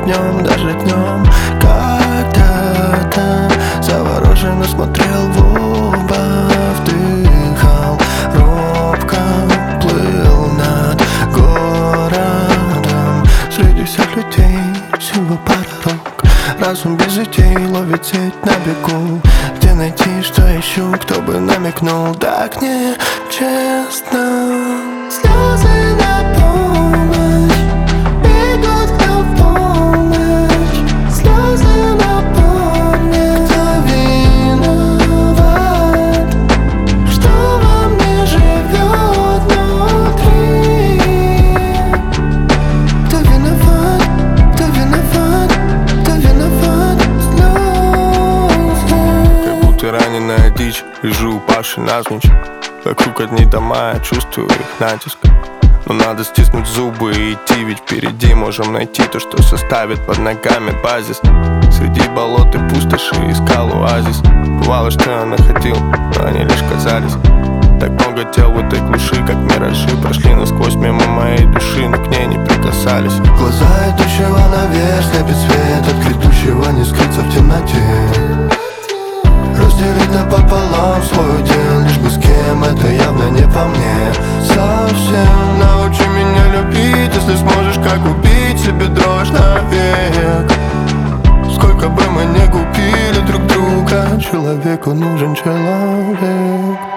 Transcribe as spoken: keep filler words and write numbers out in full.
днем, даже днем. Когда-то завороженно смотрел в оба, вдыхал, робко плыл над городом. Среди всех людей всего пара рук, разум без идей ловит сеть на бегу. Где найти, что ищу, кто бы намекнул? Так нечестно. Слезы на полночь бегут, кто в полночь. Слезы напомнят, кто виноват, что во мне живет внутри. Кто виноват, кто виноват, кто виноват? Слезы. Как будто раненая дичь, лежу упавший навзничь. Вокруг одни дома, я чувствую их натиск. Но надо стиснуть зубы и идти, ведь впереди можем найти то, что составит под ногами базис. Среди болот и пустоши искал оазис. Бывало, что я находил, но они лишь казались. Так много тел в этой глуши, как миражи, прошли насквозь мимо моей души, но к ней не прикасались. Глаза идущего наверх слепит свет, от грядущего не скрыться в темноте. Разделить напополам свой удел, лишь бы с кем, это явно не по мне. Совсем научи меня любить, если сможешь, как убить себе дрожь навек. Сколько бы мы не купили друг друга, человеку нужен человек.